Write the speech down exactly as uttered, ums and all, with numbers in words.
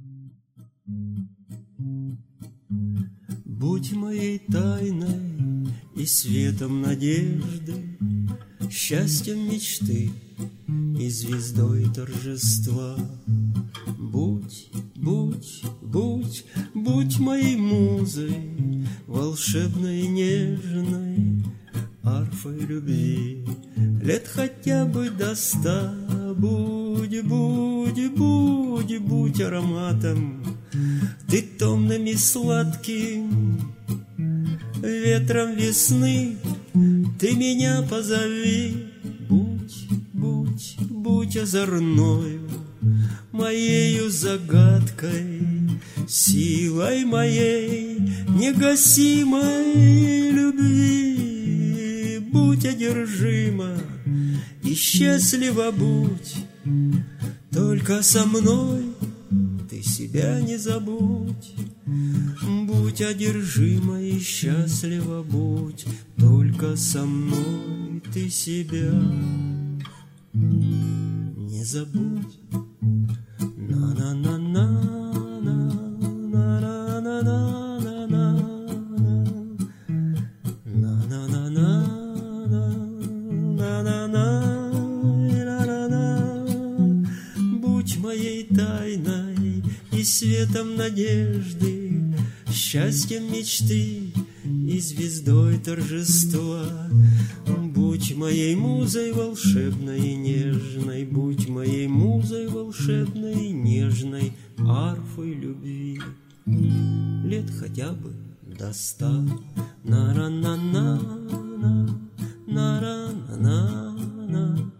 Будь моей тайной и светом надежды, счастьем мечты и звездой торжества. Будь, будь, будь, будь моей музой, волшебной и нежной, арфой любви. Лет хотя бы до ста. Будь, будь, будь, будь ароматом ты томным и сладким, ветром весны ты меня позови. Будь, будь, будь озорною, моею загадкой, силой моей негасимой любви. Будь одержима и счастлива будь, только со мной ты себя не забудь. Будь одержима и счастлива будь, только со мной ты себя не забудь. Будь моей тайной и светом надежды, счастьем мечты и звездой торжества. Будь моей музой волшебной и нежной, будь моей музой волшебной и нежной, арфой любви. Лет хотя бы до ста. На-ра-на-на-на, на-ра-на-на-на.